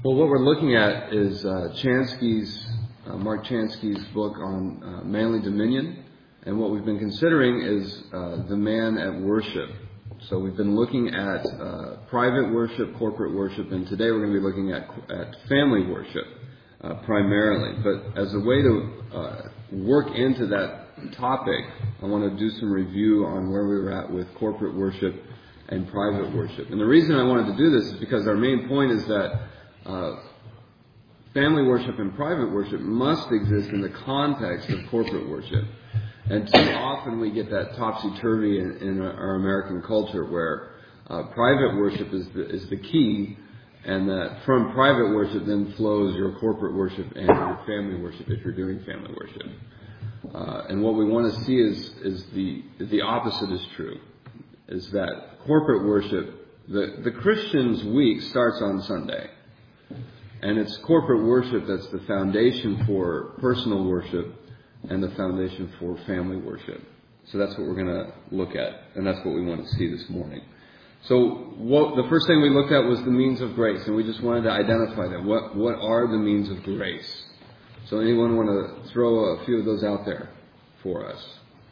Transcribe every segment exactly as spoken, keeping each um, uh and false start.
Well, what we're looking at is uh, Chansky's, uh, Mark Chansky's book on uh, manly dominion, and what we've been considering is uh, the man at worship. So we've been looking at uh, private worship, corporate worship, and today we're going to be looking at at family worship uh, primarily. But as a way to uh, work into that topic, I want to do some review on where we were at with corporate worship and private worship. And the reason I wanted to do this is because our main point is that Uh, family worship and private worship must exist in the context of corporate worship. And too often we get that topsy-turvy in, in our American culture where uh, private worship is the, is the key, and that from private worship then flows your corporate worship and your family worship if you're doing family worship. Uh, and what we want to see is, is the, the opposite is true, is that corporate worship, the, the Christian's week starts on Sunday. And it's corporate worship that's the foundation for personal worship and the foundation for family worship. So that's what we're going to look at, and that's what we want to see this morning. So what, the first thing we looked at was the means of grace, and we just wanted to identify that. What, what are the means of grace? So anyone want to throw a few of those out there for us?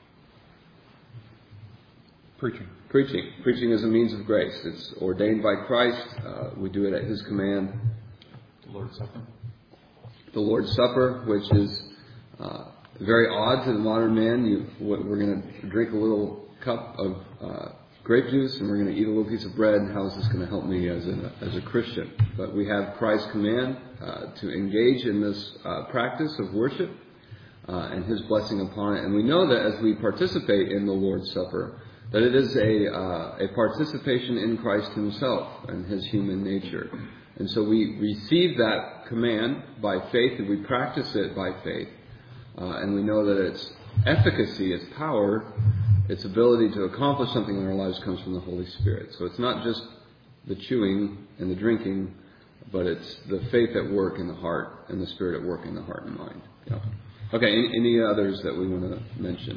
Preaching. Preaching. Preaching is a means of grace. It's ordained by Christ. Uh, we do it at His command. The Lord's Supper. The Lord's Supper, which is uh, very odd to the modern man. You, we're going to drink a little cup of uh, grape juice and we're going to eat a little piece of bread. How is this going to help me as a as a Christian? But we have Christ's command uh, to engage in this uh, practice of worship uh, and His blessing upon it. And we know that as we participate in the Lord's Supper, that it is a uh, a participation in Christ Himself and His human nature. And so we receive that command by faith, and we practice it by faith. Uh, and we know that its efficacy, its power, its ability to accomplish something in our lives comes from the Holy Spirit. So it's not just the chewing and the drinking, but it's the faith at work in the heart and the Spirit at work in the heart and mind. Yeah. Okay, any, any others that we want to mention?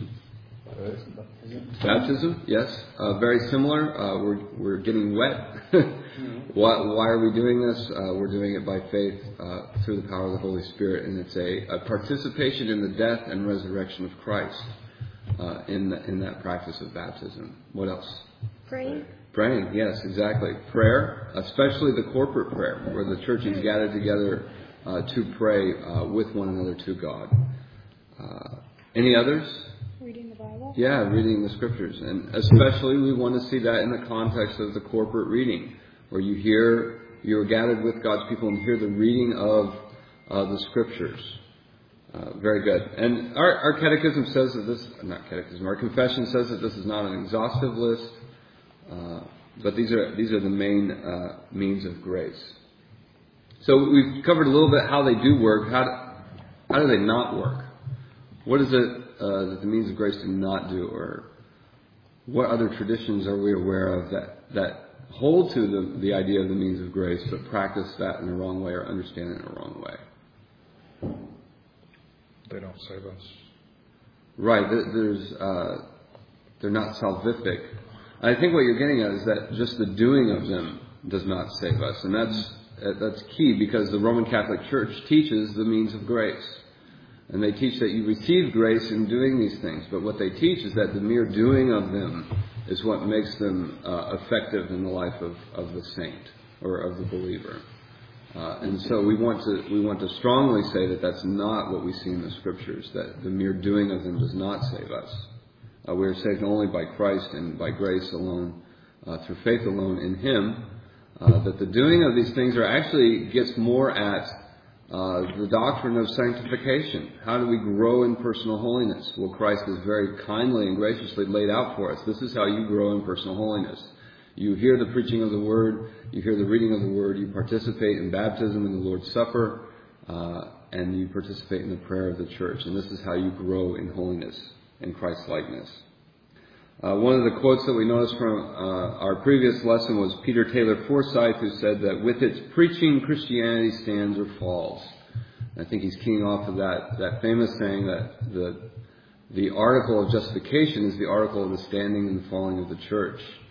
Baptism, yes, uh, very similar. Uh, we're we're getting wet. why, why are we doing this? Uh, we're doing it by faith uh, through the power of the Holy Spirit, and it's a, a participation in the death and resurrection of Christ uh, in the, in that practice of baptism. What else? Praying. Praying, yes, exactly. Prayer, especially the corporate prayer, where the church is gathered together uh, to pray uh, with one another to God. Uh, any others? Reading the Bible? Yeah, reading the Scriptures. And especially we want to see that in the context of the corporate reading, where you hear, you're gathered with God's people and hear the reading of uh, the Scriptures. Uh, very good. And our, our catechism says that this, not catechism, our confession says that this is not an exhaustive list, uh, but these are these are the main uh, means of grace. So we've covered a little bit how they do work. How do, how do they not work? What is it Uh, that the means of grace do not do, or what other traditions are we aware of that, that hold to the, the idea of the means of grace but practice that in the wrong way or understand it in the wrong way? They don't save us. Right. There's uh, they're not salvific. I think what you're getting at is that just the doing of them does not save us, and that's that's key because the Roman Catholic Church teaches the means of grace. And they teach that you receive grace in doing these things. But what they teach is that the mere doing of them is what makes them uh, effective in the life of, of the saint or of the believer. Uh, and so we want to we want to strongly say that that's not what we see in the Scriptures, that the mere doing of them does not save us. Uh, we are saved only by Christ and by grace alone, uh, through faith alone in Him. Uh, that the doing of these things are actually gets more at Uh, the doctrine of sanctification. How do we grow in personal holiness? Well, Christ has very kindly and graciously laid out for us. This is how you grow in personal holiness. You hear the preaching of the Word, you hear the reading of the Word, you participate in baptism and the Lord's Supper, uh, and you participate in the prayer of the church. And this is how you grow in holiness and Christ-likeness. Uh, one of the quotes that we noticed from uh, our previous lesson was Peter Taylor Forsyth, who said that with its preaching, Christianity stands or falls. And I think he's keying off of that, that famous saying that the the article of justification is the article of the standing and the falling of the church.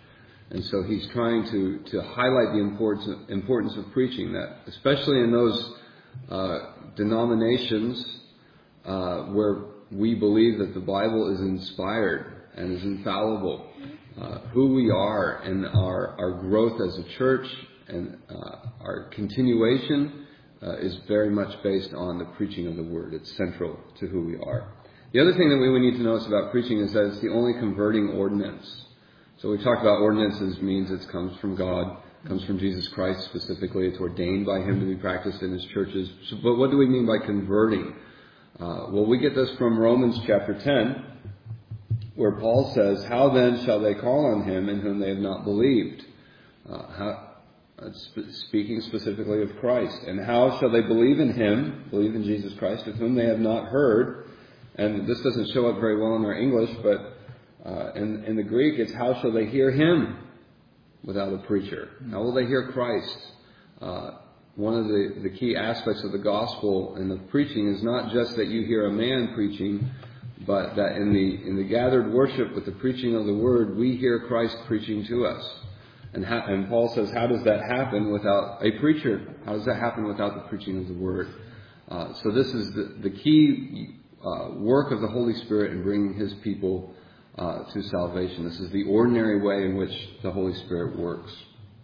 And so he's trying to, to highlight the importance of, importance of preaching, that especially in those uh, denominations uh, where we believe that the Bible is inspired and is infallible, uh, who we are and our, our growth as a church and uh, our continuation uh, is very much based on the preaching of the Word. It's central to who we are. The other thing that we would need to notice about preaching is that it's the only converting ordinance. So we talked about ordinances means it comes from God, comes from Jesus Christ specifically. It's ordained by Him to be practiced in His churches. So, but what do we mean by converting? Uh, well, we get this from Romans chapter ten, where Paul says, "How then shall they call on Him in whom they have not believed?" Uh, how, uh, sp- speaking specifically of Christ. "And how shall they believe in Him," believe in Jesus Christ, "of whom they have not heard?" And this doesn't show up very well in our English, but Uh, in, in the Greek, it's "how shall they hear Him without a preacher?" How will they hear Christ? Uh, one of the, the key aspects of the gospel and of preaching is not just that you hear a man preaching, but that in the in the gathered worship with the preaching of the Word, we hear Christ preaching to us. And, ha- and Paul says, how does that happen without a preacher? How does that happen without the preaching of the Word? Uh, so this is the, the key uh, work of the Holy Spirit in bringing His people Uh, to salvation. This is the ordinary way in which the Holy Spirit works.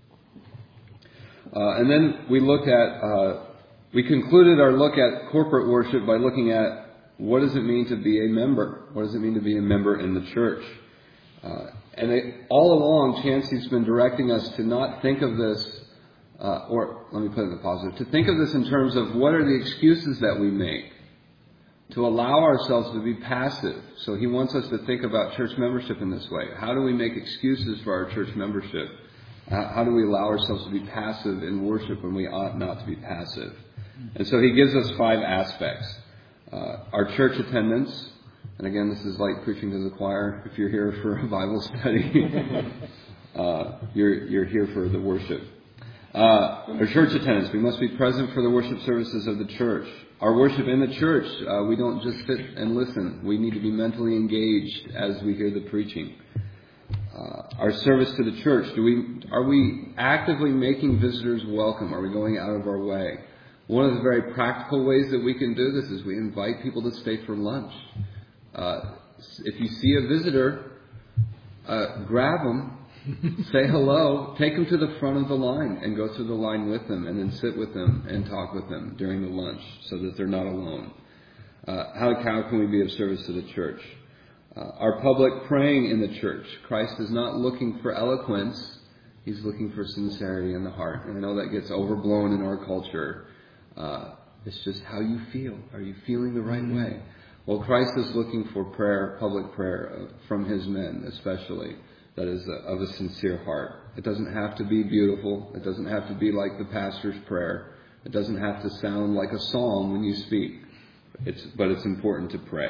Uh, and then we looked at, uh, we concluded our look at corporate worship by looking at what does it mean to be a member? What does it mean to be a member in the church? Uh, and it, all along, Chancey's been directing us to not think of this, uh, or let me put it in the positive, to think of this in terms of what are the excuses that we make, to allow ourselves to be passive. So he wants us to think about church membership in this way. How do we make excuses for our church membership? How do we allow ourselves to be passive in worship when we ought not to be passive? And so he gives us five aspects. Uh, our church attendance. And again, this is like preaching to the choir. If you're here for a Bible study, uh, you're, you're here for the worship. Uh, our church attendance. We must be present for the worship services of the church. Our worship in the church, uh, we don't just sit and listen. We need to be mentally engaged as we hear the preaching. Uh, our service to the church, do we are we actively making visitors welcome? Are we going out of our way? One of the very practical ways that we can do this is we invite people to stay for lunch. Uh, if you see a visitor, uh, grab them. Say hello, take them to the front of the line and go through the line with them and then sit with them and talk with them during the lunch so that they're not alone. Uh, how, how can we be of service to the church? Uh, our public praying in the church. Christ is not looking for eloquence. He's looking for sincerity in the heart. And I know that gets overblown in our culture. Uh, it's just how you feel. Are you feeling the right way? Well, Christ is looking for prayer, public prayer uh, from His men especially. That is a, of a sincere heart. It doesn't have to be beautiful. It doesn't have to be like the pastor's prayer. It doesn't have to sound like a psalm when you speak. It's, but it's important to pray.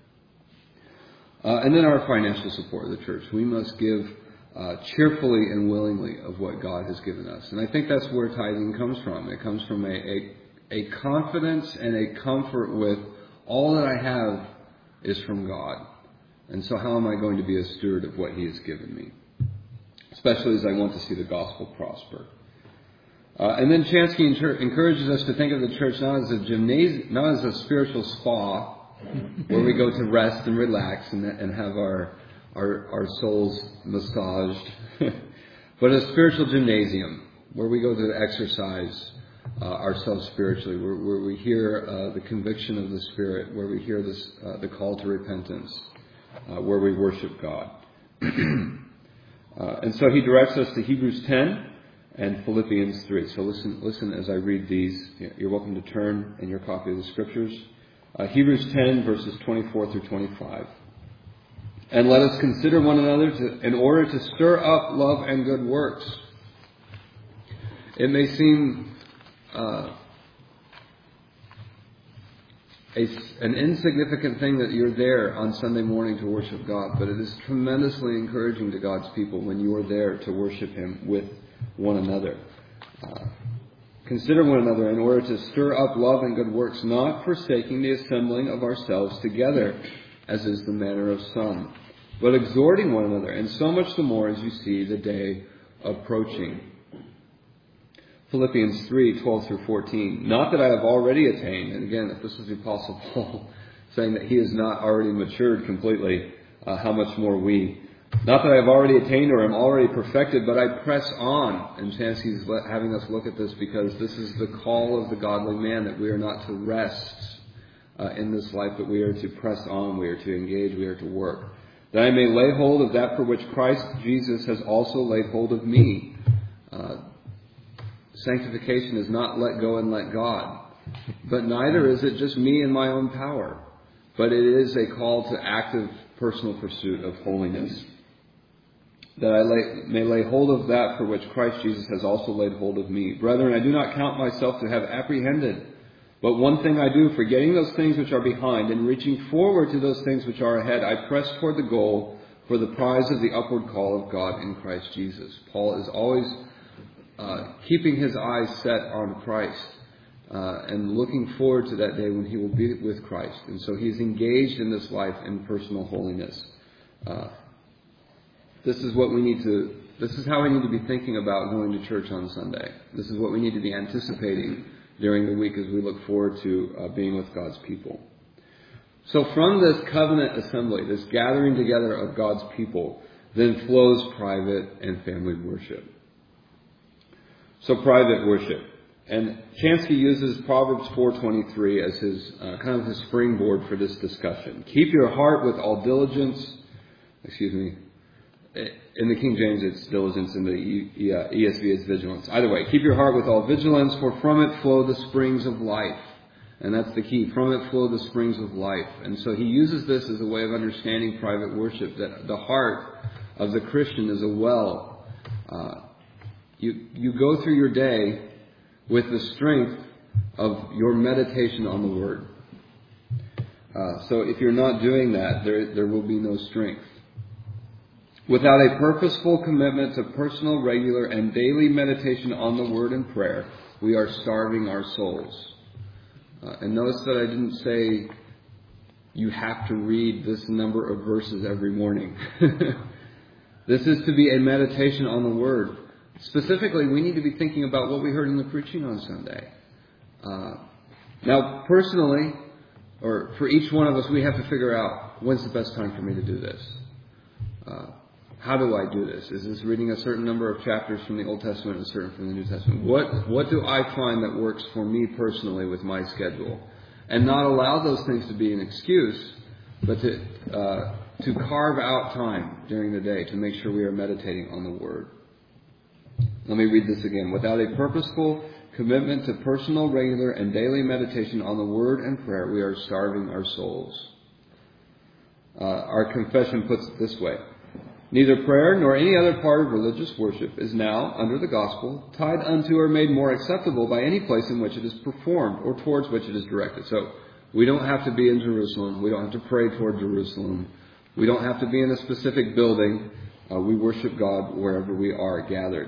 Uh, and then our financial support of the church. We must give uh, cheerfully and willingly of what God has given us. And I think that's where tithing comes from. It comes from a, a, a confidence and a comfort with all that I have is from God. And so how am I going to be a steward of what He has given me? Especially as I want to see the gospel prosper. Uh, and then Chansky encourages us to think of the church not as a gymnasium, not as a spiritual spa where we go to rest and relax and, and have our, our, our souls massaged, but a spiritual gymnasium where we go to exercise uh, ourselves spiritually, where, where we hear uh, the conviction of the Spirit, where we hear this, uh, the call to repentance. Uh, where we worship God. uh, and so he directs us to Hebrews ten and Philippians three. So listen listen as I read these. You're welcome to turn in your copy of the Scriptures. Uh, Hebrews ten, verses twenty-four through twenty-five. "And let us consider one another to, in order to stir up love and good works." It may seem uh, A, an insignificant thing that you're there on Sunday morning to worship God, but it is tremendously encouraging to God's people when you are there to worship Him with one another. Uh, consider one another in order to stir up love and good works, not forsaking the assembling of ourselves together, as is the manner of some, but exhorting one another, and so much the more as you see the day approaching. Philippians three, twelve through fourteen. Not that I have already attained, and again, if this is the Apostle Paul saying that he is not already matured completely, uh, how much more we. Not that I have already attained or am already perfected, but I press on. And Chansky's having us look at this because this is the call of the godly man, that we are not to rest uh, in this life, but we are to press on, we are to engage, we are to work. That I may lay hold of that for which Christ Jesus has also laid hold of me. Uh, sanctification is not let go and let God, but neither is it just me and my own power, but it is a call to active personal pursuit of holiness. That I lay, may lay hold of that for which Christ Jesus has also laid hold of me. Brethren, I do not count myself to have apprehended, but one thing I do, forgetting those things which are behind and reaching forward to those things which are ahead, I press toward the goal for the prize of the upward call of God in Christ Jesus. Paul is always uh, keeping his eyes set on Christ uh, and looking forward to that day when he will be with Christ. And so he is engaged in this life in personal holiness. Uh, This is what we need to, this is how we need to be thinking about going to church on Sunday. This is what we need to be anticipating during the week as we look forward to uh, being with God's people. So from this covenant assembly, this gathering together of God's people, then flows private and family worship. So private worship. And Chansky uses Proverbs four twenty-three as his uh, kind of his springboard for this discussion. Keep your heart with all diligence, excuse me, in the King James, it's diligence. In the E S V, it's vigilance. Either way, keep your heart with all vigilance, for from it flow the springs of life. And that's the key. From it flow the springs of life. And so he uses this as a way of understanding private worship, that the heart of the Christian is a well. Uh, you, you go through your day with the strength of your meditation on the Word. Uh, so if you're not doing that, there, there will be no strength. Without a purposeful commitment to personal, regular, and daily meditation on the Word and prayer, we are starving our souls. Uh, and notice that I didn't say you have to read this number of verses every morning. This is to be a meditation on the Word. Specifically, we need to be thinking about what we heard in the preaching on Sunday. Uh, now, personally, or for each one of us, we have to figure out when's the best time for me to do this. Uh, How do I do this? Is this reading a certain number of chapters from the Old Testament and a certain from the New Testament? What what do I find that works for me personally with my schedule? And not allow those things to be an excuse, but to uh, to carve out time during the day to make sure we are meditating on the Word. Let me read this again. Without a purposeful commitment to personal, regular, and daily meditation on the Word and prayer, we are starving our souls. Uh, our confession puts it this way. Neither prayer nor any other part of religious worship is now, under the gospel, tied unto or made more acceptable by any place in which it is performed or towards which it is directed. So we don't have to be in Jerusalem. We don't have to pray toward Jerusalem. We don't have to be in a specific building. Uh, we worship God wherever we are gathered.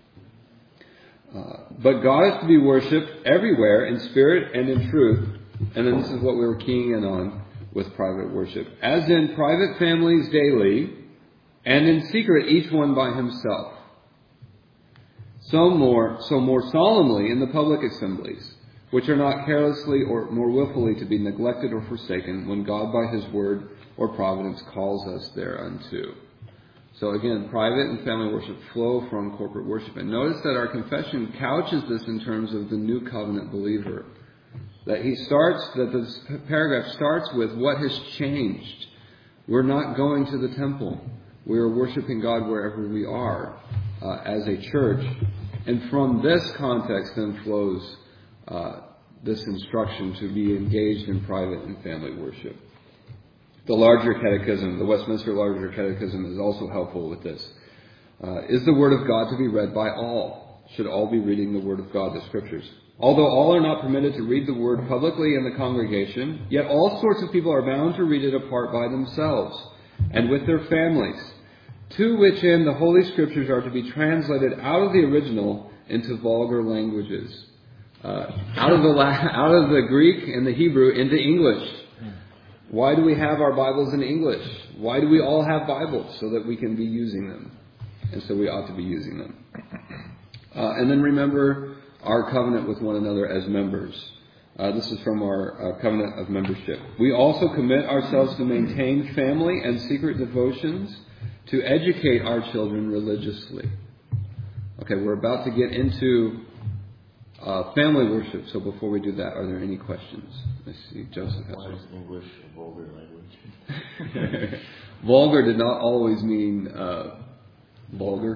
Uh, but God is to be worshipped everywhere in spirit and in truth. And then this is what we were keying in on with private worship. As in private families daily, and in secret each one by himself. So more, so more solemnly in the public assemblies, which are not carelessly or nor willfully to be neglected or forsaken, when God by his word or providence calls us thereunto. So again, private and family worship flow from corporate worship. And notice that our confession couches this in terms of the new covenant believer. That he starts, that this paragraph starts with what has changed. We're not going to the temple. We are worshiping God wherever we are uh, as a church. And from this context then flows uh, this instruction to be engaged in private and family worship. The larger catechism, the Westminster Larger Catechism, is also helpful with this. Uh, is the Word of God to be read by all? Should all be reading the Word of God, the Scriptures? Although all are not permitted to read the Word publicly in the congregation, yet all sorts of people are bound to read it apart by themselves and with their families, to which end the Holy Scriptures are to be translated out of the original into vulgar languages, uh, out of the La- out of the Greek and the Hebrew into English. Why do we have our Bibles in English? Why do we all have Bibles? So that we can be using them. And so we ought to be using them. Uh, and then remember our covenant with one another as members. Uh, this is from our uh, covenant of membership. We also commit ourselves to maintain family and secret devotions, to educate our children religiously. Okay, we're about to get into uh, family worship. So before we do that, are there any questions? I see Joseph has Why one. is English a vulgar language? Vulgar did not always mean uh, vulgar.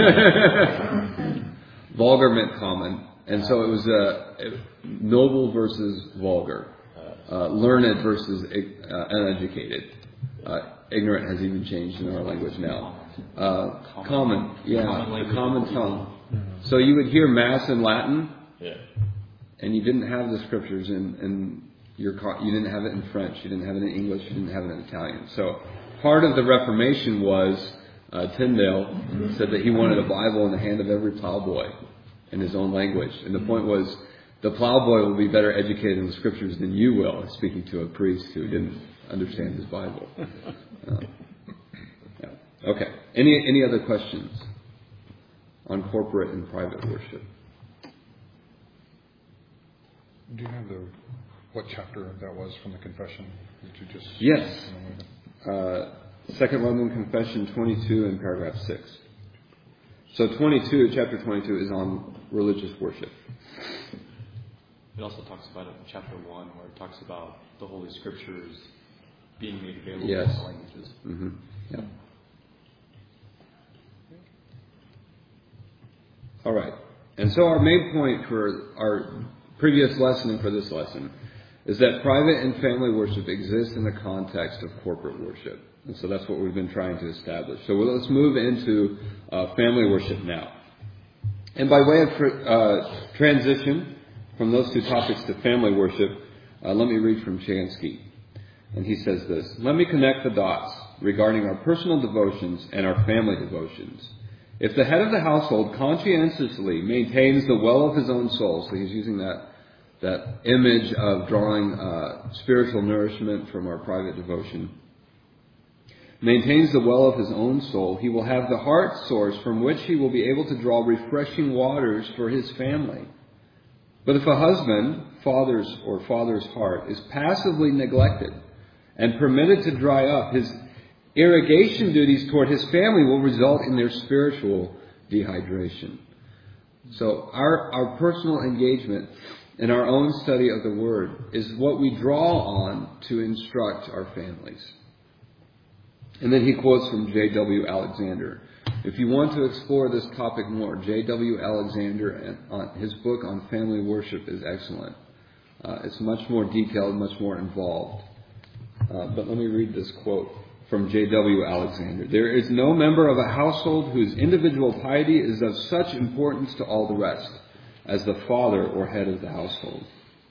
Vulgar meant common. And so it was uh, noble versus vulgar. Uh, learned versus uh, uneducated. Uh, ignorant has even changed in our language now. Uh, common, yeah, a common tongue. So you would hear Mass in Latin, Yeah. and you didn't have the scriptures in, in your co- you didn't have it in French, you didn't have it in English, you didn't have it in Italian. So part of the Reformation was uh, Tyndale said that he wanted a Bible in the hand of every plowboy in his own language, and the point was the plowboy will be better educated in the scriptures than you will, speaking to a priest who didn't understand his Bible. Uh, yeah. Okay. Any any other questions on corporate and private worship? Do you have the what chapter that was from the confession? Did you just Yes. Uh, Second London Confession twenty-two and paragraph six. So twenty-two, chapter twenty-two is on religious worship. It also talks about it in chapter one, where it talks about the Holy Scriptures being made available Yes. in all languages. Mm-hmm. Yeah. All right. And so our main point for our previous lesson and for this lesson is that private and family worship exist in the context of corporate worship. And so that's what we've been trying to establish. So let's move into uh, family worship now. And by way of uh, transition from those two topics to family worship, uh, let me read from Chansky. And he says this: "Let me connect the dots regarding our personal devotions and our family devotions. If the head of the household conscientiously maintains the well of his own soul," so he's using that that image of drawing uh, spiritual nourishment from our private devotion, maintains the well of his own soul, he will have the heart source from which he will be able to draw refreshing waters for his family. But if a husband, father's or father's heart, is passively neglected and permitted to dry up, his irrigation duties toward his family will result in their spiritual dehydration. So our, our personal engagement in our own study of the Word is what we draw on to instruct our families. And then he quotes from J W Alexander. If you want to explore this topic more, J W Alexander, and on his book on family worship is excellent. Uh, it's much more detailed, much more involved. Uh, but let me read this quote from J W Alexander. "There is no member of a household whose individual piety is of such importance to all the rest as the father or head of the household.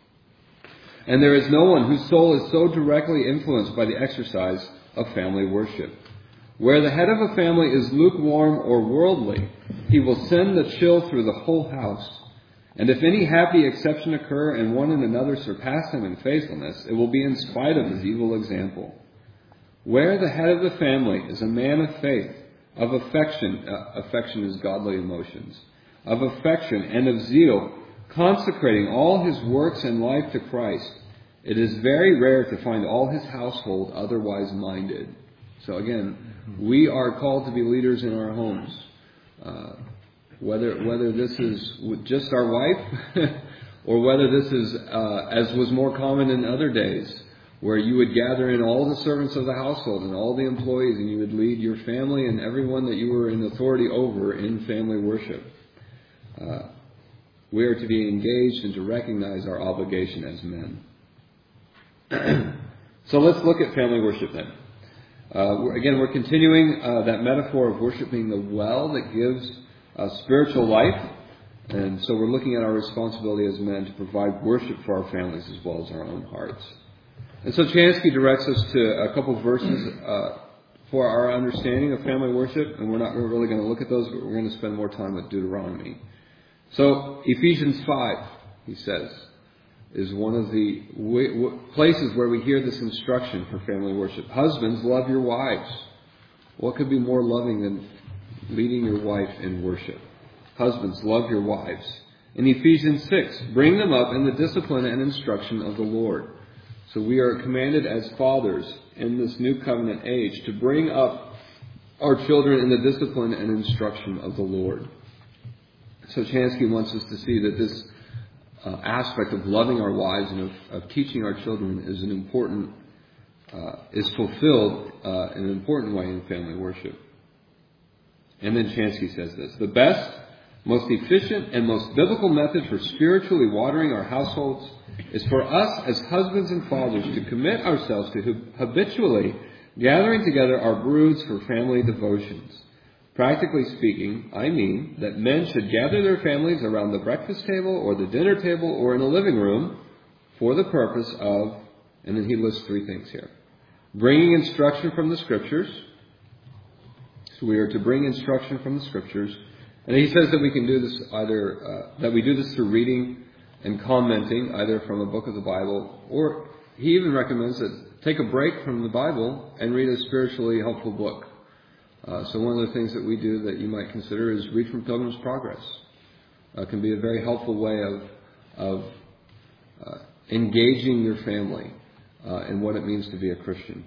And there is no one whose soul is so directly influenced by the exercise of family worship. Where the head of a family is lukewarm or worldly, he will send the chill through the whole house. And if any happy exception occur and one and another surpass him in faithfulness, it will be in spite of his evil example. Where the head of the family is a man of faith, of affection, uh, affection is godly emotions, of affection and of zeal, consecrating all his works and life to Christ, it is very rare to find all his household otherwise minded." So again, we are called to be leaders in our homes. Uh, whether whether this is with just our wife, or whether this is, uh, as was more common in other days, where you would gather in all the servants of the household and all the employees, and you would lead your family and everyone that you were in authority over in family worship. Uh, we are to be engaged and to recognize our obligation as men. So let's look at family worship then. Uh, we're, again, we're continuing uh, that metaphor of worship being the well that gives uh, spiritual life. And so we're looking at our responsibility as men to provide worship for our families as well as our own hearts. And so Chansky directs us to a couple of verses uh, for our understanding of family worship. And we're not really going to look at those, but we're going to spend more time with Deuteronomy. So Ephesians five, he says, is one of the w- w- places where we hear this instruction for family worship. Husbands, love your wives. What could be more loving than leading your wife in worship? Husbands, love your wives. In Ephesians six, bring them up in the discipline and instruction of the Lord. So we are commanded as fathers in this new covenant age to bring up our children in the discipline and instruction of the Lord. So Chansky wants us to see that this uh, aspect of loving our wives and of, of teaching our children is an important, uh, is fulfilled uh, in an important way in family worship. And then Chansky says this: the best, most efficient, and most biblical method for spiritually watering our households is for us as husbands and fathers to commit ourselves to habitually gathering together our broods for family devotions. Practically speaking, I mean that men should gather their families around the breakfast table or the dinner table or in a living room for the purpose of, and then he lists three things here: bringing instruction from the Scriptures. So we are to bring instruction from the Scriptures. And he says that we can do this either, uh, that we do this through reading and commenting, either from a book of the Bible, or he even recommends that take a break from the Bible and read a spiritually helpful book. Uh, so one of the things that we do that you might consider is read from Pilgrim's Progress. Uh, it can be a very helpful way of, of uh, engaging your family uh, in what it means to be a Christian.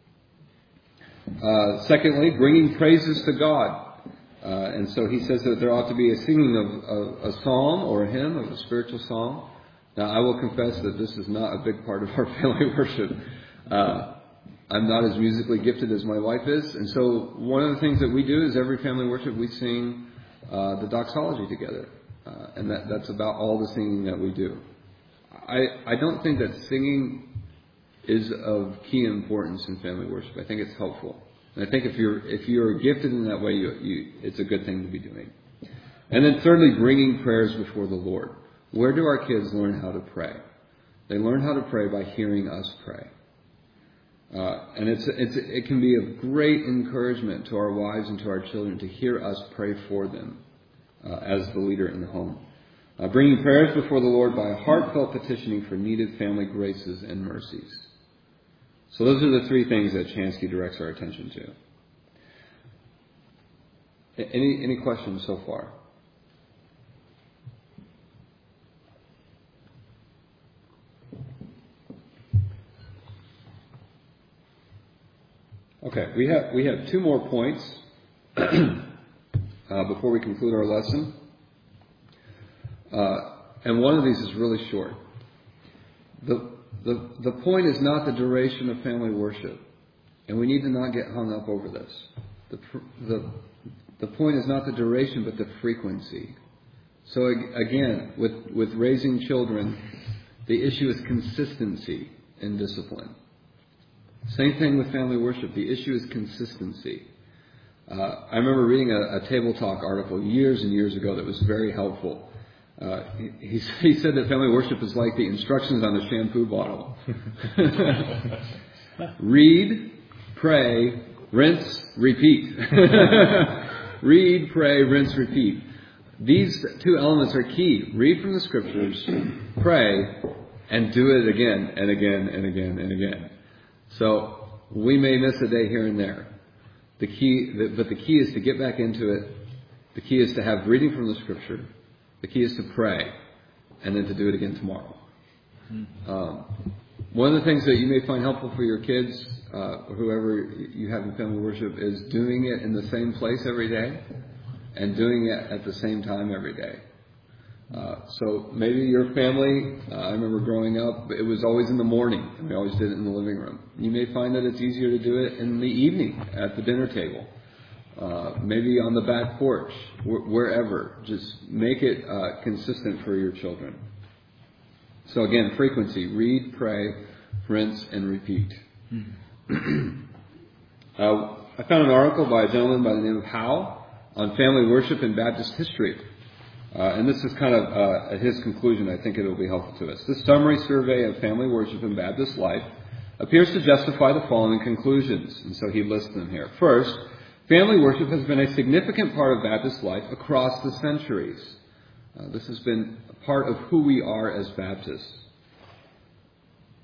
Uh, secondly, bringing praises to God. Uh, and so he says that there ought to be a singing of, of a psalm or a hymn, of a spiritual song. Now, I will confess that this is not a big part of our family worship. Uh, I'm not as musically gifted as my wife is. And so one of the things that we do is every family worship we sing uh, the doxology together. Uh, and that, that's about all the singing that we do. I, I don't think that singing is of key importance in family worship. I think it's helpful. And I think if you're if you're gifted in that way, you, you, it's a good thing to be doing. And then thirdly, bringing prayers before the Lord. Where do our kids learn how to pray? They learn how to pray by hearing us pray. Uh, and it's, it's it can be of great encouragement to our wives and to our children to hear us pray for them uh, as the leader in the home. Uh, bringing prayers before the Lord by a heartfelt petitioning for needed family graces and mercies. So those are the three things that Chansky directs our attention to. Any any questions so far? Okay, we have we have two more points uh, before we conclude our lesson, uh, and one of these is really short. The The, the point is not the duration of family worship, and we need to not get hung up over this. The, the, the point is not the duration, but the frequency. So again, with, with raising children, the issue is consistency in discipline. Same thing with family worship. The issue is consistency. Uh, I remember reading a, a Table Talk article years and years ago that was very helpful. Uh, he, he said that family worship is like the instructions on a shampoo bottle. Read, pray, rinse, repeat. Read, pray, rinse, repeat. These two elements are key. Read from the Scriptures, pray, and do it again and again and again and again. So we may miss a day here and there. The key, but the key is to get back into it. The key is to have reading from the Scripture. The key is to pray, and then to do it again tomorrow. Um, one of the things that you may find helpful for your kids, uh, or whoever you have in family worship, is doing it in the same place every day, and doing it at the same time every day. Uh, so maybe your family, uh, I remember growing up, it was always in the morning, and we always did it in the living room. You may find that it's easier to do it in the evening at the dinner table. Uh, maybe on the back porch, wh- wherever. Just make it uh, consistent for your children. So again, frequency. Read, pray, rinse, and repeat. Mm-hmm. uh, I found an article by a gentleman by the name of Howe on family worship in Baptist history. Uh, and this is kind of uh, his conclusion. I think it will be helpful to us. This summary survey of family worship in Baptist life appears to justify the following conclusions. And so he lists them here. First, family worship has been a significant part of Baptist life across the centuries. Uh, this has been a part of who we are as Baptists.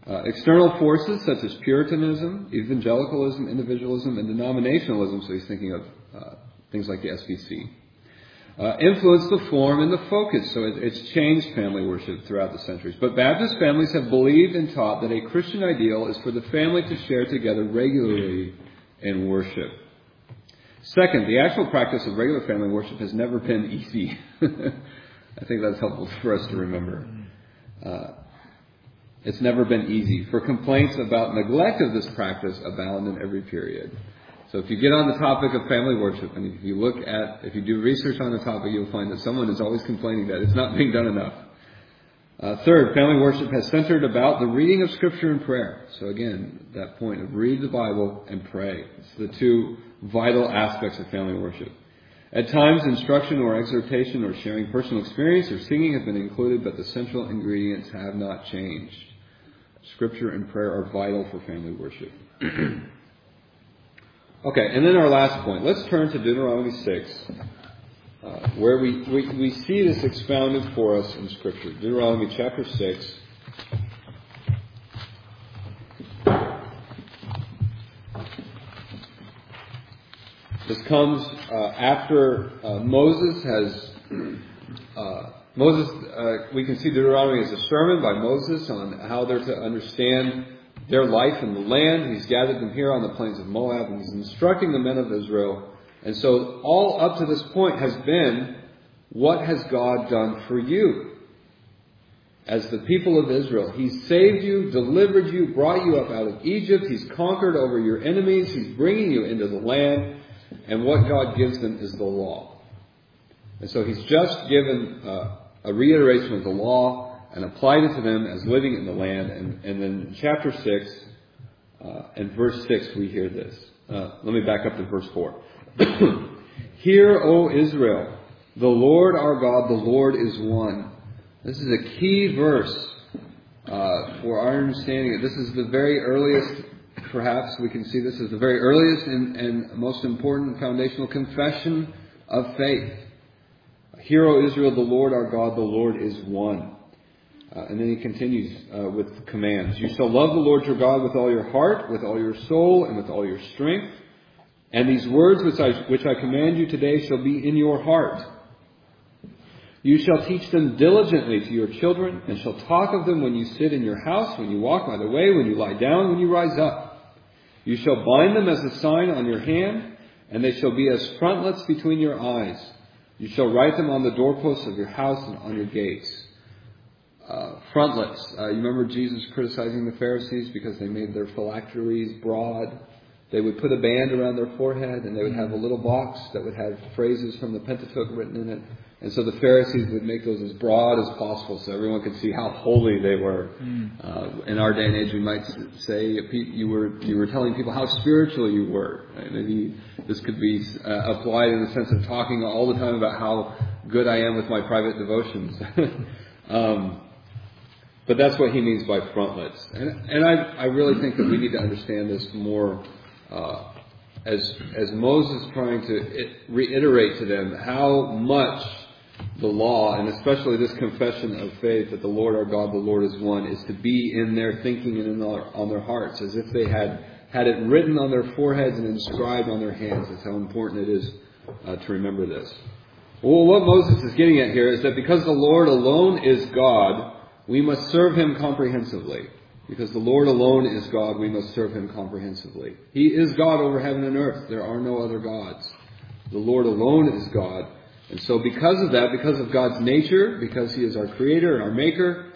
Uh, external forces such as Puritanism, evangelicalism, individualism, and denominationalism, so he's thinking of uh, things like the S B C, uh, influenced the form and the focus, so it, it's changed family worship throughout the centuries. But Baptist families have believed and taught that a Christian ideal is for the family to share together regularly in worship. Second, the actual practice of regular family worship has never been easy. I think that's helpful for us to remember. Uh, It's never been easy, for complaints about neglect of this practice abound in every period. So if you get on the topic of family worship, and if you look at, if you do research on the topic, you'll find that someone is always complaining that it's not being done enough. Uh, third, family worship has centered about the reading of Scripture and prayer. So again, that point of read the Bible and pray. It's the two vital aspects of family worship. At times, instruction or exhortation or sharing personal experience or singing have been included, but the central ingredients have not changed. Scripture and prayer are vital for family worship. Okay, and then our last point. Let's turn to Deuteronomy six, uh, where we, we, we see this expounded for us in Scripture. Deuteronomy chapter six. This comes uh, after uh, Moses has... Uh, Moses, uh, we can see Deuteronomy as a sermon by Moses on how they're to understand their life in the land. He's gathered them here on the plains of Moab, and he's instructing the men of Israel. And so all up to this point has been, what has God done for you? As the people of Israel, He saved you, delivered you, brought you up out of Egypt. He's conquered over your enemies. He's bringing you into the land. And what God gives them is the law. And so He's just given uh, a reiteration of the law and applied it to them as living in the land. And, and then in chapter six uh, and verse six, we hear this. Uh, let me back up to verse four. Hear, O Israel, the Lord our God, the Lord is one. This is a key verse uh, for our understanding. This is the very earliest, perhaps we can see this as the very earliest and, and most important foundational confession of faith. Hear, O Israel, the Lord our God, the Lord is one. Uh, and then he continues uh, with commands. You shall love the Lord your God with all your heart, with all your soul, and with all your strength. And these words which I, which I command you today shall be in your heart. You shall teach them diligently to your children, and shall talk of them when you sit in your house, when you walk by the way, when you lie down, when you rise up. You shall bind them as a sign on your hand, and they shall be as frontlets between your eyes. You shall write them on the doorposts of your house and on your gates. Uh, frontlets. Uh, you remember Jesus criticizing the Pharisees because they made their phylacteries broad. They would put a band around their forehead, and they would have a little box that would have phrases from the Pentateuch written in it. And so the Pharisees would make those as broad as possible so everyone could see how holy they were. Mm. Uh, in our day and age, we might say you were you were telling people how spiritual you were. Right? Maybe this could be uh, applied in the sense of talking all the time about how good I am with my private devotions. um, but that's what he means by frontlets. And, and I, I really think that we need to understand this more uh, as as Moses trying to it, reiterate to them how much the law, and especially this confession of faith that the Lord our God, the Lord is one, is to be in their thinking and in their, on their hearts, as if they had had it written on their foreheads and inscribed on their hands. That's how important it is uh, to remember this. Well, what Moses is getting at here is that because the Lord alone is God, we must serve Him comprehensively. Because the Lord alone is God, we must serve Him comprehensively. He is God over heaven and earth. There are no other gods. The Lord alone is God. And so because of that, because of God's nature, because He is our Creator and our Maker,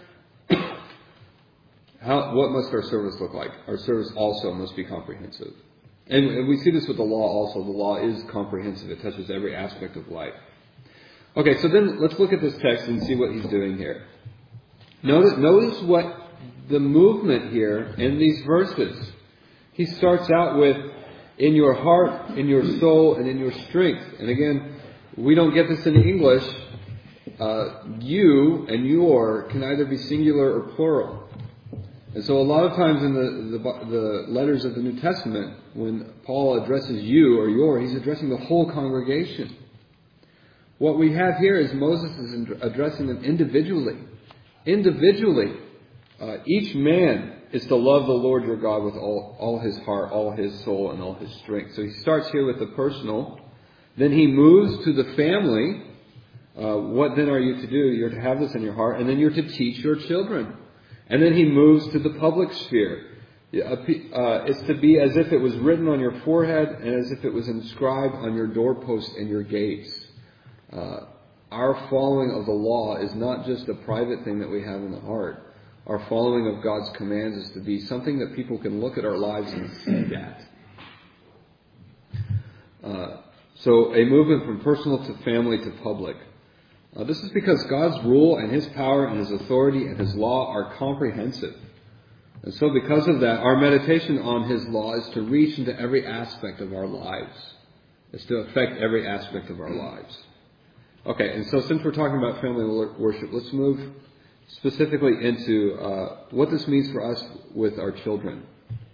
how, what must our service look like? Our service also must be comprehensive. And, and we see this with the law also. The law is comprehensive. It touches every aspect of life. Okay, so then let's look at this text and see what he's doing here. Notice, notice what the movement here in these verses. He starts out with, in your heart, in your soul, and in your strength. And again, we don't get this in English. Uh, you and your can either be singular or plural. And so a lot of times in the, the, the letters of the New Testament, when Paul addresses you or your, he's addressing the whole congregation. What we have here is Moses is addressing them individually. Individually. uh, each man is to love the Lord your God with all, all his heart, all his soul, and all his strength. So he starts here with the personal. Then he moves to the family. Uh, what then are you to do? You're to have this in your heart. And then you're to teach your children. And then he moves to the public sphere. Uh, it's to be as if it was written on your forehead and as if it was inscribed on your doorpost and your gates. Uh, our following of the law is not just a private thing that we have in the heart. Our following of God's commands is to be something that people can look at our lives and see that. Uh, so a movement from personal to family to public. Uh, this is because God's rule and His power and His authority and His law are comprehensive. And so because of that, our meditation on His law is to reach into every aspect of our lives. It's to affect every aspect of our lives. Okay, and so since we're talking about family worship, let's move specifically into uh, what this means for us with our children.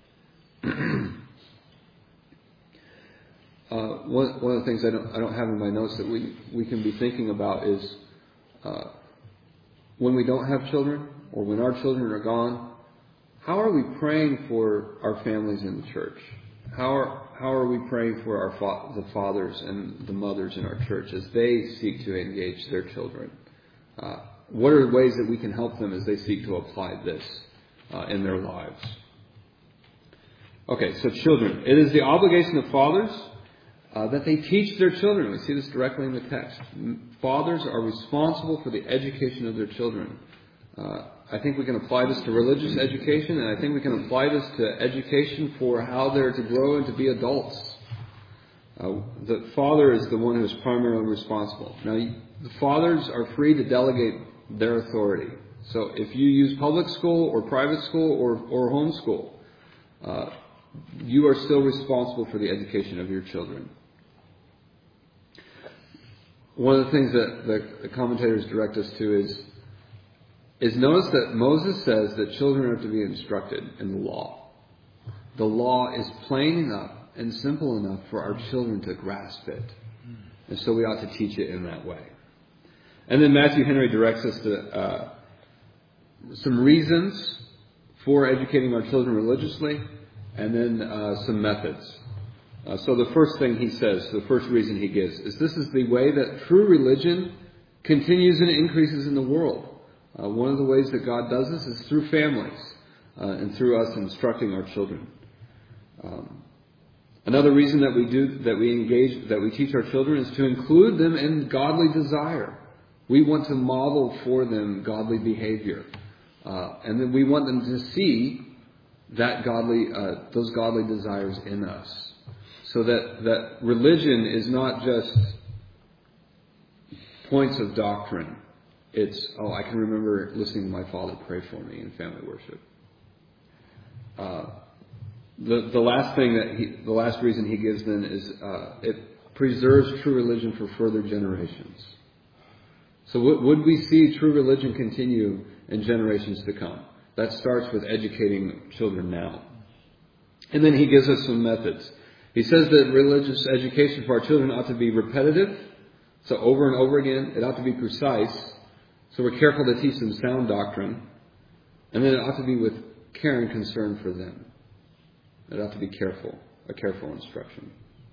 uh, one, one of the things I don't, I don't have in my notes that we, we can be thinking about is uh, when we don't have children or when our children are gone, how are we praying for our families in the church? How are how are we praying for our fa- the fathers and the mothers in our church as they seek to engage their children? Uh, what are the ways that we can help them as they seek to apply this uh, in their lives? Okay, so children. It is the obligation of fathers uh, that they teach their children. We see this directly in the text. Fathers are responsible for the education of their children. Uh, I think we can apply this to religious education, and I think we can apply this to education for how they're to grow and to be adults. Uh, the father is the one who is primarily responsible. Now, the fathers are free to delegate their authority. So if you use public school or private school or, or homeschool, uh, you are still responsible for the education of your children. One of the things that the, the commentators direct us to is is notice that Moses says that children are to be instructed in the law. The law is plain enough and simple enough for our children to grasp it. And so we ought to teach it in that way. And then Matthew Henry directs us to uh, some reasons for educating our children religiously, and then uh, some methods. Uh, so the first thing he says, the first reason he gives, is this is the way that true religion continues and increases in the world. Uh, one of the ways that God does this is through families uh, and through us instructing our children. Um, another reason that we do that we engage that we teach our children is to include them in godly desire. We want to model for them godly behavior, uh, and then we want them to see that godly uh, those godly desires in us, so that that religion is not just points of doctrine. It's, oh, I can remember listening to my father pray for me in family worship. Uh, the the last thing that he, the last reason he gives then is uh, it preserves true religion for further generations. So w- would we see true religion continue in generations to come? That starts with educating children now. And then he gives us some methods. He says that religious education for our children ought to be repetitive, so over and over again. It ought to be precise. So we're careful to teach them sound doctrine. And then it ought to be with care and concern for them. It ought to be careful, a careful instruction.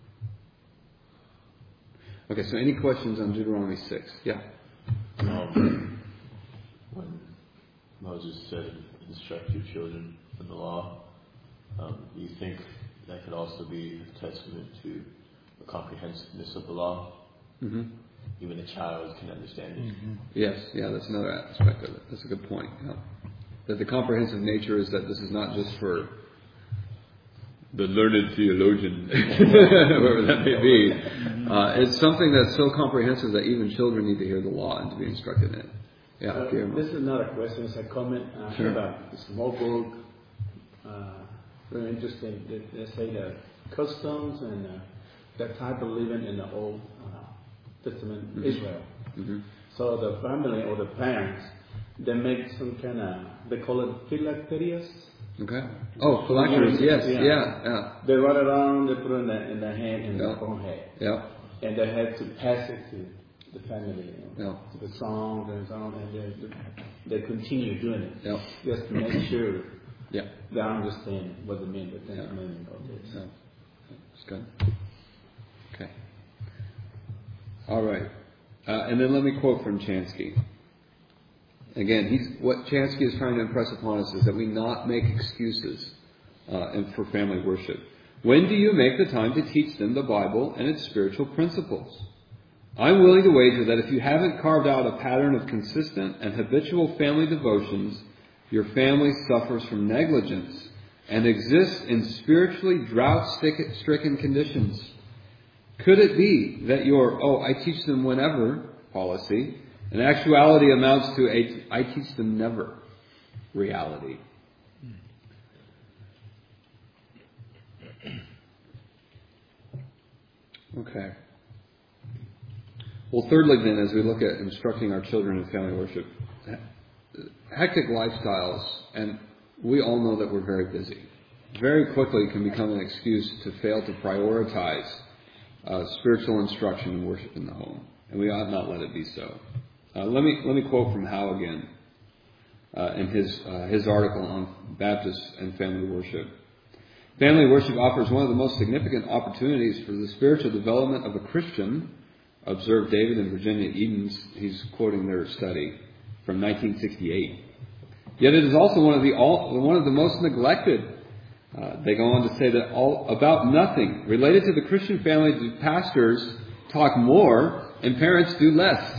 Okay, so any questions on Deuteronomy six? Yeah? Um, when Moses said, instruct your children in the law, um, do you think that could also be a testament to the comprehensiveness of the law? Mm-hmm. Even a child can understand it. Mm-hmm. Yes, yeah, that's another aspect of it. That's a good point. Yeah. That the comprehensive nature is that this is not just for the learned theologian, whoever that may be. Uh, it's something that's so comprehensive that even children need to hear the law and to be instructed in it. Yeah, uh, this is not a question, it's a comment. Uh, sure. About a small book, uh, very interesting. They, they say the customs and uh, the type of living in the Old uh, Testament mm-hmm. Israel. Mm-hmm. So the family or the parents, they make some kind of, they call it phylacteries. Okay. Oh, phylacteries, yes, yeah. yeah, yeah. They run it around, they put it in the, in the hand, in yeah. their own head. Yeah. And they have to pass it to the family, you know, yeah. to the songs and so on. And they, they continue doing it. Yep. Just to make sure Yeah. they understand what the mean, the Ten Yeah. Commandments of this. Yeah. That's good. Okay. All right. Uh, and then let me quote from Chansky. Again, he's, what Chansky is trying to impress upon us is that we not make excuses uh, and for family worship. When do you make the time to teach them the Bible and its spiritual principles? I'm willing to wager that if you haven't carved out a pattern of consistent and habitual family devotions, your family suffers from negligence and exists in spiritually drought-stricken conditions. Could it be that your, oh, I teach them whenever policy, in actuality amounts to a I teach them never reality? Okay. Well, thirdly then, as we look at instructing our children in family worship, hectic lifestyles, and we all know that we're very busy, very quickly can become an excuse to fail to prioritize uh, spiritual instruction and worship in the home. And we ought not let it be so. Uh, let me let me quote from Howe again uh, in his uh, his article on Baptist and family worship. Family worship offers one of the most significant opportunities for the spiritual development of a Christian. Observed David and Virginia Edens. He's quoting their study from nineteen sixty-eight. Yet it is also one of the all, one of the most neglected. Uh, they go on to say that all about nothing related to the Christian family do pastors talk more and parents do less.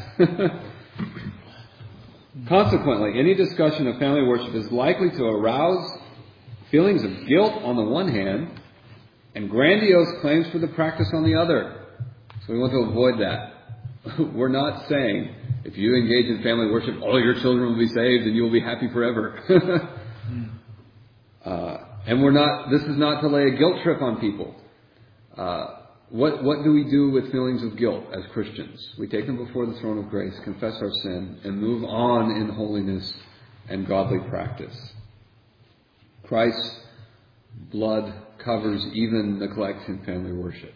Consequently, any discussion of family worship is likely to arouse feelings of guilt on the one hand and grandiose claims for the practice on the other. So we want to avoid that. We're not saying if you engage in family worship, all your children will be saved and you will be happy forever. uh, and we're not. This is not to lay a guilt trip on people. Uh, what what do we do with feelings of guilt as Christians? We take them before the throne of grace, confess our sin, and move on in holiness and godly practice. Christ's blood covers even neglect in family worship.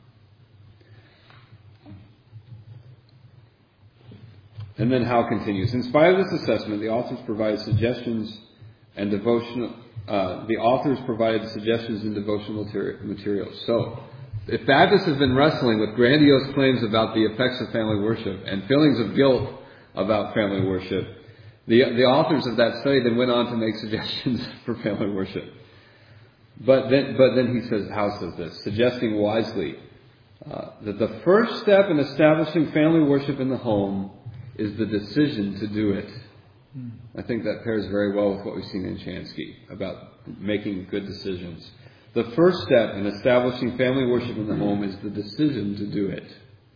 And then Howe continues. In spite of this assessment, the authors provide suggestions and devotional. Uh, the authors provided suggestions and devotional materi- materials. So, if Baptists have been wrestling with grandiose claims about the effects of family worship and feelings of guilt about family worship, the the authors of that study then went on to make suggestions for family worship. But then, but then he says, Howe says this, suggesting wisely uh, that the first step in establishing family worship in the home is the decision to do it. Mm. I think that pairs very well with what we've seen in Chansky about making good decisions. The first step in establishing family worship in the home is the decision to do it.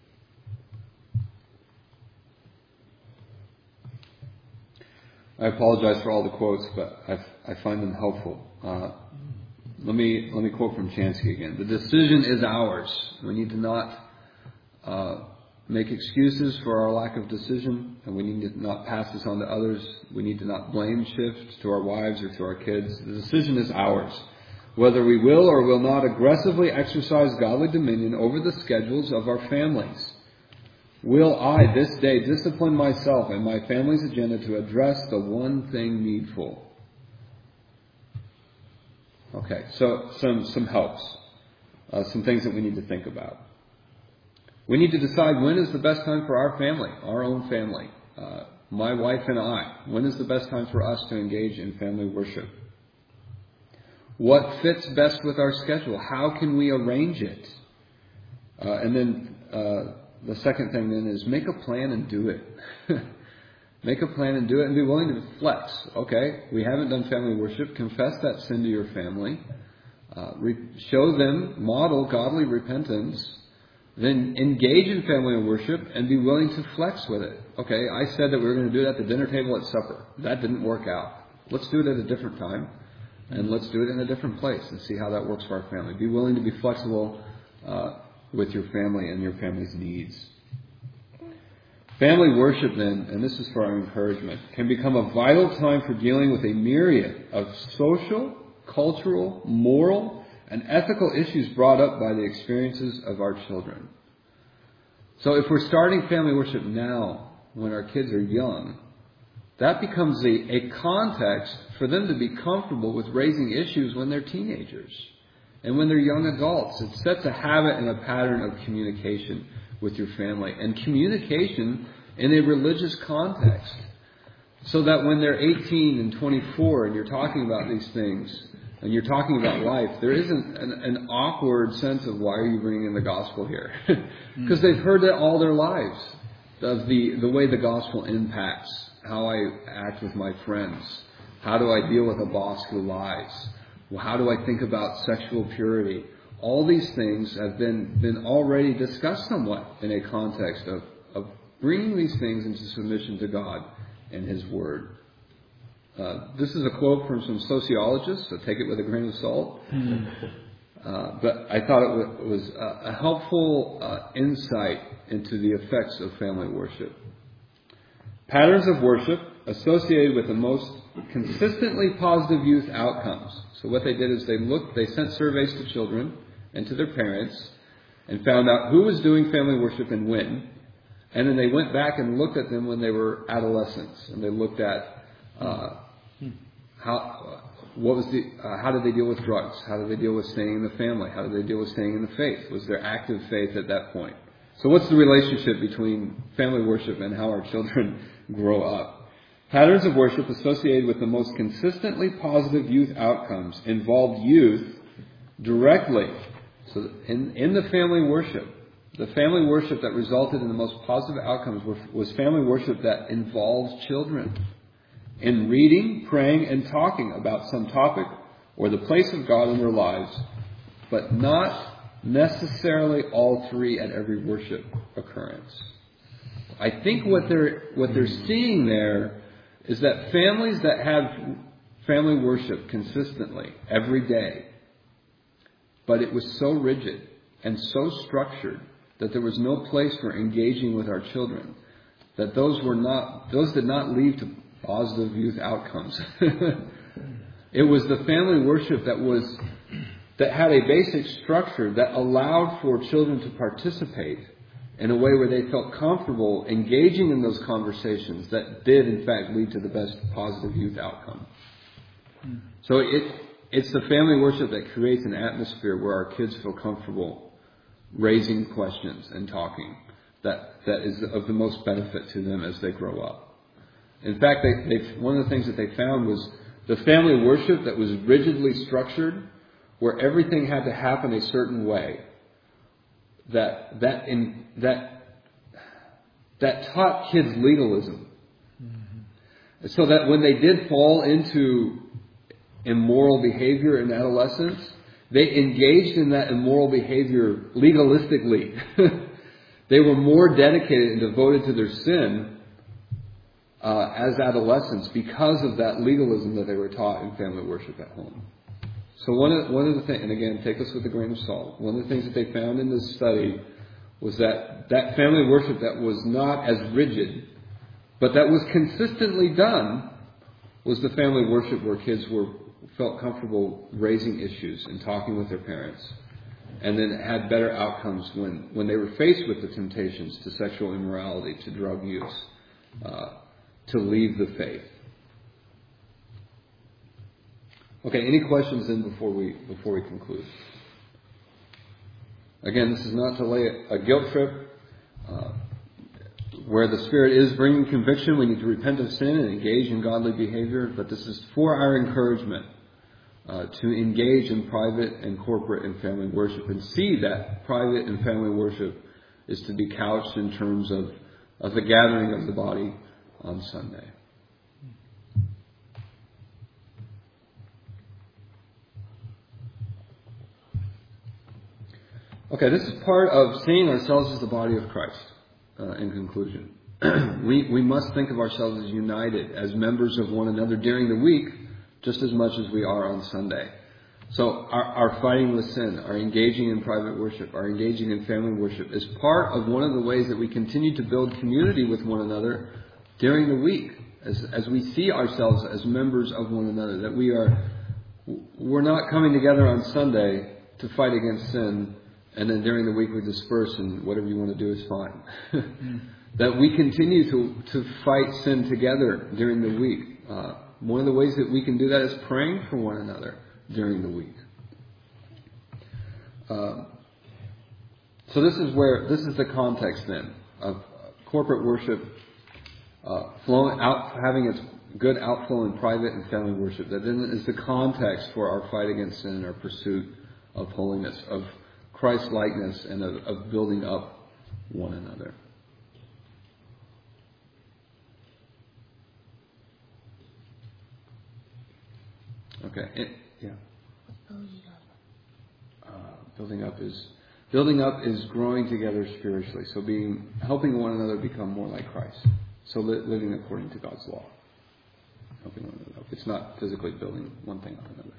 I apologize for all the quotes, but I, I find them helpful. Uh, let me let me quote from Chansky again. The decision is ours. We need to not uh, make excuses for our lack of decision, and we need to not pass this on to others. We need to not blame shift to our wives or to our kids. The decision is ours. Whether we will or will not aggressively exercise godly dominion over the schedules of our families. Will I this day discipline myself and my family's agenda to address the one thing needful? Okay, so some, some helps. Uh, some things that we need to think about. We need to decide when is the best time for our family, our own family. Uh, my wife and I. When is the best time for us to engage in family worship? What fits best with our schedule? How can we arrange it? Uh, and then uh, the second thing then is make a plan and do it. Make a plan and do it and be willing to flex. Okay, we haven't done family worship. Confess that sin to your family. Uh, re- show them, model godly repentance. Then engage in family worship and be willing to flex with it. Okay, I said that we were going to do it at the dinner table at supper. That didn't work out. Let's do it at a different time. And let's do it in a different place and see how that works for our family. Be willing to be flexible uh, with your family and your family's needs. Family worship then, and this is for our encouragement, can become a vital time for dealing with a myriad of social, cultural, moral, and ethical issues brought up by the experiences of our children. So if we're starting family worship now, when our kids are young, that becomes a, a context for them to be comfortable with raising issues when they're teenagers and when they're young adults. It sets a habit and a pattern of communication with your family, and communication in a religious context, so that when they're eighteen and twenty-four and you're talking about these things and you're talking about life, there isn't an, an awkward sense of, why are you bringing in the gospel here? Because they've heard it all their lives, of the, the way the gospel impacts how I act with my friends. How do I deal with a boss who lies? Well, how do I think about sexual purity? All these things have been, been already discussed somewhat in a context of, of bringing these things into submission to God and His Word. Uh, this is a quote from some sociologists, so take it with a grain of salt. Uh, but I thought it w- was a, a helpful uh, insight into the effects of family worship. Patterns of worship associated with the most consistently positive youth outcomes. So what they did is they looked, they sent surveys to children and to their parents and found out who was doing family worship and when. And then they went back and looked at them when they were adolescents, and they looked at uh, how, what was the, uh, how did they deal with drugs? How did they deal with staying in the family? How did they deal with staying in the faith? Was there active faith at that point? So what's the relationship between family worship and how our children grow up? Patterns of worship associated with the most consistently positive youth outcomes involved youth directly. So in, in the family worship, the family worship that resulted in the most positive outcomes was family worship that involves children in reading, praying, and talking about some topic or the place of God in their lives, but not necessarily all three at every worship occurrence. I think what they're what they're seeing there is that families that have family worship consistently every day, but it was so rigid and so structured that there was no place for engaging with our children, that those were not those did not lead to positive youth outcomes. It was the family worship that was that had a basic structure that allowed for children to participate in a way where they felt comfortable engaging in those conversations that did in fact lead to the best positive youth outcome. So it it's the family worship that creates an atmosphere where our kids feel comfortable raising questions and talking that, that is of the most benefit to them as they grow up. In fact, they, they, one of the things that they found was the family worship that was rigidly structured, where everything had to happen a certain way, that that in, that that taught kids legalism. Mm-hmm. So that when they did fall into immoral behavior in adolescence, they engaged in that immoral behavior legalistically. They were more dedicated and devoted to their sin uh, as adolescents because of that legalism that they were taught in family worship at home. So one of, one of the things, and again, take this with a grain of salt, one of the things that they found in this study was that that family worship that was not as rigid, but that was consistently done, was the family worship where kids were felt comfortable raising issues and talking with their parents, and then had better outcomes when, when they were faced with the temptations to sexual immorality, to drug use, uh, to leave the faith. Okay, any questions then before we before we conclude? Again, this is not to lay a, a guilt trip. Uh, where the Spirit is bringing conviction, we need to repent of sin and engage in godly behavior. But this is for our encouragement uh, to engage in private and corporate and family worship, and see that private and family worship is to be couched in terms of, of the gathering of the body on Sunday. Okay, this is part of seeing ourselves as the body of Christ, uh, in conclusion. we, we must think of ourselves as united, as members of one another during the week, just as much as we are on Sunday. So our, our fighting with sin, our engaging in private worship, our engaging in family worship is part of one of the ways that we continue to build community with one another during the week, as, as we see ourselves as members of one another, that we are, we're not coming together on Sunday to fight against sin, and then during the week we disperse and whatever you want to do is fine. mm. that we continue to, to fight sin together during the week. Uh, one of the ways that we can do that is praying for one another during the week. Uh, so this is where, this is the context then of corporate worship uh, flowing out, having its good outflow in private and family worship. That then is the context for our fight against sin and our pursuit of holiness, of Christ-likeness, and of, of building up one another. Okay. It, yeah. Uh, building up is building up is growing together spiritually. So being helping one another become more like Christ. So li- living according to God's law. Helping one another up. It's not physically building one thing on another.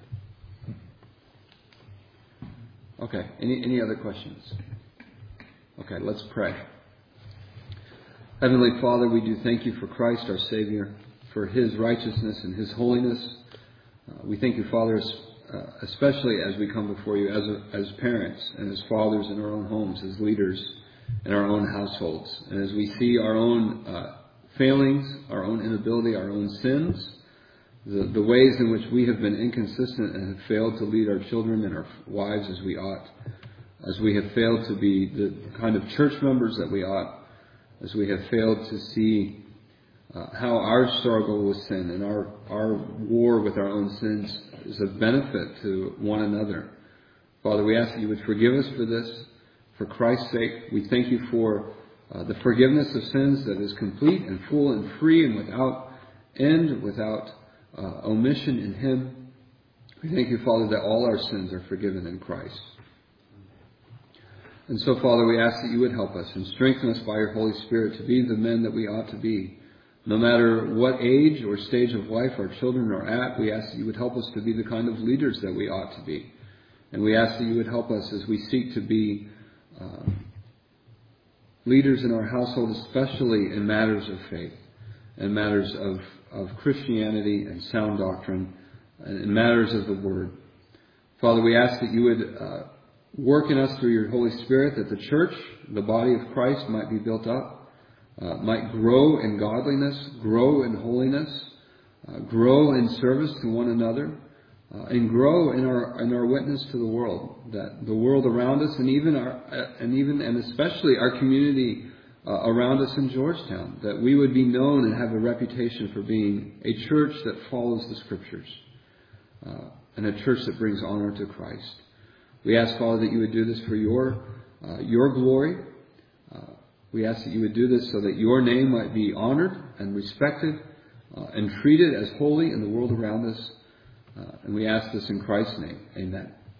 Okay. Any any other questions? Okay. Let's pray. Heavenly Father, we do thank you for Christ, our Savior, for His righteousness and His holiness. Uh, we thank you, Father, uh, especially as we come before you as a, as parents and as fathers in our own homes, as leaders in our own households, and as we see our own uh, failings, our own inability, our own sins, the, the ways in which we have been inconsistent and have failed to lead our children and our wives as we ought, as we have failed to be the kind of church members that we ought, as we have failed to see Uh, how our struggle with sin and our, our war with our own sins is a benefit to one another. Father, we ask that you would forgive us for this. For Christ's sake, we thank you for uh, the forgiveness of sins that is complete and full and free and without end, without uh, omission in Him. We thank you, Father, that all our sins are forgiven in Christ. And so, Father, we ask that you would help us and strengthen us by your Holy Spirit to be the men that we ought to be. No matter what age or stage of life our children are at, we ask that you would help us to be the kind of leaders that we ought to be. And we ask that you would help us as we seek to be uh, leaders in our household, especially in matters of faith and matters of, of Christianity and sound doctrine and in matters of the Word. Father, we ask that you would uh, work in us through your Holy Spirit, that the church, the body of Christ, might be built up. Uh, might grow in godliness, grow in holiness, uh, grow in service to one another, uh, and grow in our in our witness to the world. That the world around us, and even our uh, and even and especially our community uh, around us in Georgetown, that we would be known and have a reputation for being a church that follows the Scriptures, uh, and a church that brings honor to Christ. We ask, Father, that you would do this for your uh, your glory. Uh, We ask that you would do this so that your name might be honored and respected uh, and treated as holy in the world around us. Uh, and we ask this in Christ's name. Amen.